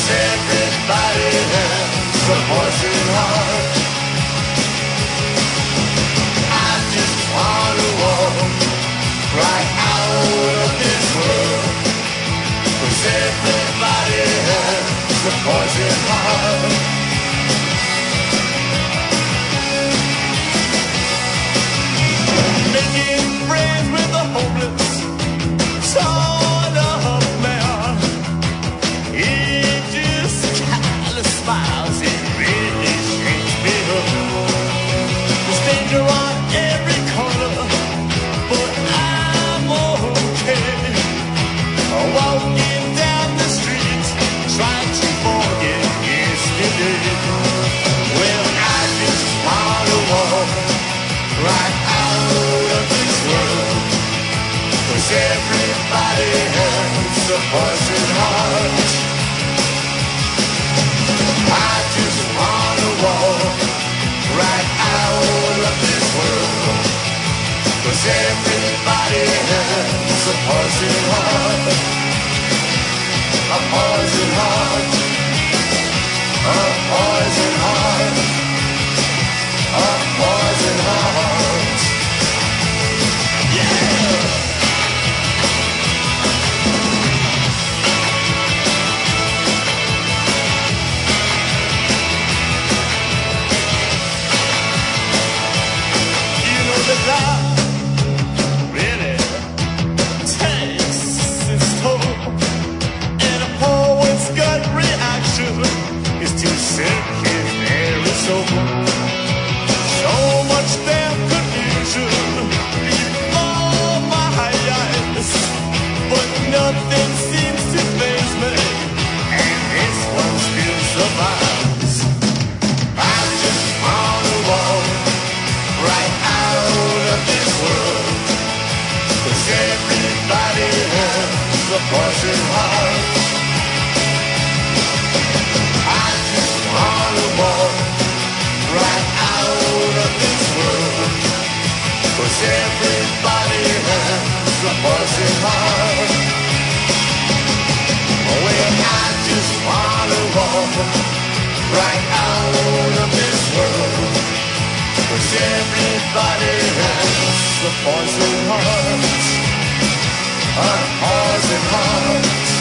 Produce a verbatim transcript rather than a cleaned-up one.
everybody has a poison heart. I just wanna walk right out of this world, 'cause everybody has a poison heart. Making friends with the hopeless, sort of man. He just kinda smiles, it really shakes me up. There's danger on every corner, but I'm okay. Walking down the street, trying to forget yesterday. Well, I just wanna walk right out of this world, 'cause everybody has a poison heart. I just wanna walk right out of this world, 'cause everybody has a poison heart. A poison heart. A poison heart. A poison heart. Yeah! You know that love really takes its toll, and a poet's gut reaction is to sink his very soul. So much damn confusion before my eyes, but nothing seems to faze me, and this one still survives. I just wanna walk right out of this world, 'cause everybody has a poison heart. I just wanna walk right out of this world, 'cause everybody has a poison heart. Well, I just wanna walk right out of this world, 'cause everybody has a poison heart. A poison heart.